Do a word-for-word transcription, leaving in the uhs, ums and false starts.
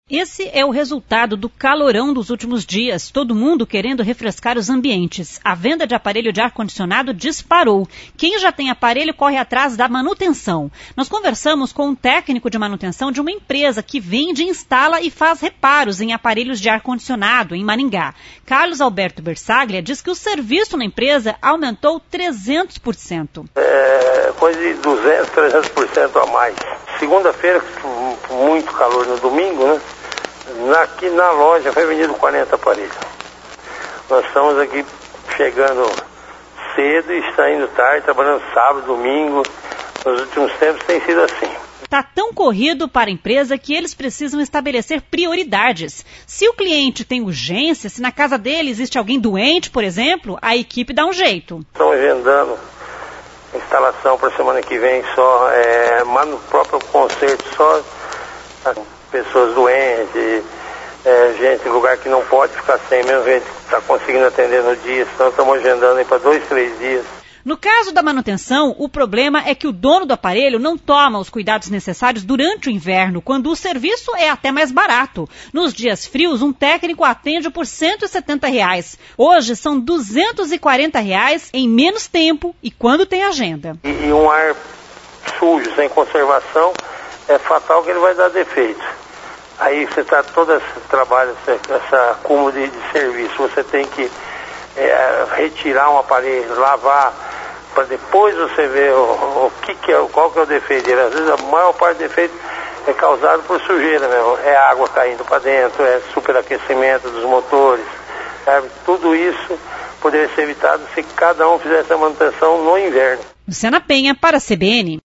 Esse é o resultado do calorão dos últimos dias, todo mundo querendo refrescar os ambientes. A venda de aparelho de ar-condicionado disparou. Quem já tem aparelho corre atrás da manutenção. Nós conversamos com um técnico de manutenção de uma empresa que vende, instala e faz reparos em aparelhos de ar-condicionado em Maringá. Carlos Alberto Bersaglia diz que o serviço na empresa aumentou trezentos por cento. É coisa de duzentos, trezentos por cento a mais. Segunda-feira, muito calor no domingo, né? Aqui na loja foi vendido quarenta aparelhos. Nós estamos aqui chegando cedo e saindo tarde, trabalhando sábado, domingo. Nos últimos tempos tem sido assim. Está tão corrido para a empresa que eles precisam estabelecer prioridades. Se o cliente tem urgência, se na casa dele existe alguém doente, por exemplo, a equipe dá um jeito. Estão agendando instalação para a semana que vem só, é, mas no próprio concerto só pessoas doentes, é, gente em lugar que não pode ficar sem, mesmo gente que está conseguindo atender no dia, então estamos agendando aí para dois, três dias. No caso da manutenção, o problema é que o dono do aparelho não toma os cuidados necessários durante o inverno, quando o serviço é até mais barato. Nos dias frios, um técnico atende por cento e setenta reais. Hoje são duzentos e quarenta reais em menos tempo e quando tem agenda. E, e um ar sujo, sem conservação, é fatal que ele vai dar defeito. Aí você está todo esse trabalho, essa, essa acúmulo de, de serviço, você tem que é, retirar um aparelho, lavar, para depois você ver o, o que, que é, qual que é o defeito dele. Às vezes a maior parte do defeito é causado por sujeira mesmo, é água caindo para dentro, é superaquecimento dos motores, sabe? Tudo isso poderia ser evitado se cada um fizesse a manutenção no inverno. Luciana Penha para a C B N.